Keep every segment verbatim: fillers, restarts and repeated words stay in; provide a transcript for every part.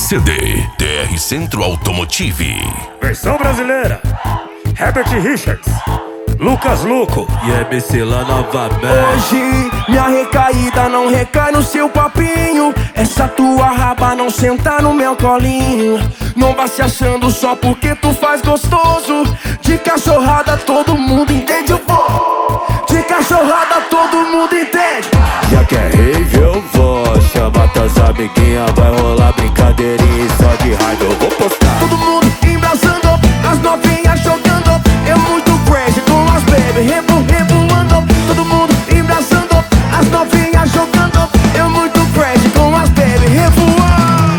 C D T R Centro Automotive. Versão brasileira, Herbert Richards, Lucas Luco e M C lá novamente. Hoje minha recaída não recai no seu papinho. Essa tua raba não senta no meu colinho. Não vá se achando só porque tu faz gostoso. De cachorrada todo mundo entende, eu vou. De cachorrada todo mundo entende. Já que é rave eu vou. Chama tuas amiguinhas, vai rolar brincadeirinha. Só de raiva eu vou postar. Todo mundo embrasando, as novinhas jogando. Eu muito crazy com as baby rebu, rebuando. Todo mundo embrasando, as novinhas jogando. Eu muito crazy com as baby rebuando.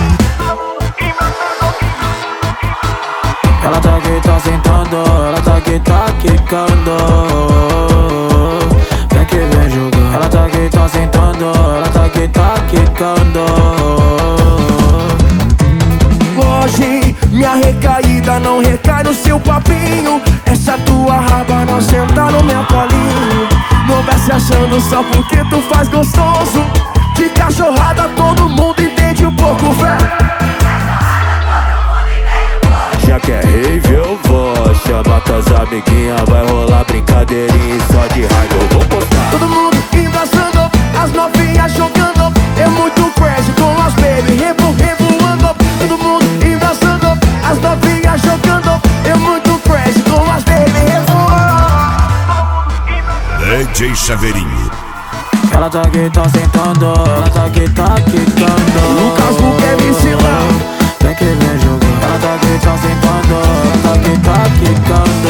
Ela tá aqui, tá sentando, ela tá aqui, tá quicando. Vem que vem jogando. Ela tá aqui, tá sentando, ela tá aqui, tá quicando. Hoje minha recaída não recai no seu papinho. Essa tua raba não senta no meu colinho. Não vai se achando só porque tu faz gostoso. De cachorrada todo mundo entende um pouco, velho. Já que é rave eu vou. Chama tuas amiguinhas, vai rolar brincadeirinha. Só de raiva eu vou postar. Todo mundo embraçando, as novinhas jogando. Eu muito crazy com as baby rebu, rebuando. Todo mundo embraçando, as novinhas jogando. Eu muito crazy com as baby rebuando. D J Chaveirinho. Ela tá aqui, tá sentando, ela tá aqui, tá quicando. Lucas Luco é M C lá. Vem que vem jogando. Ela tá aqui, tá sentando, ela tá aqui, tá quicando.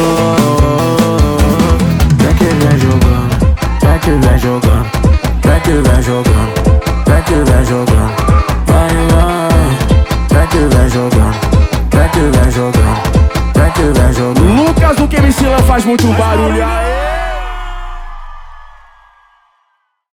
Vem que vem jogando, vem que vem jogando. Vem que vem jogando, vem que vem jogando. Vai, vai, vem que vem jogando. Vem que vem jogando, vem que vem jogando. Lucas Luco M C lá faz muito barulho, aê.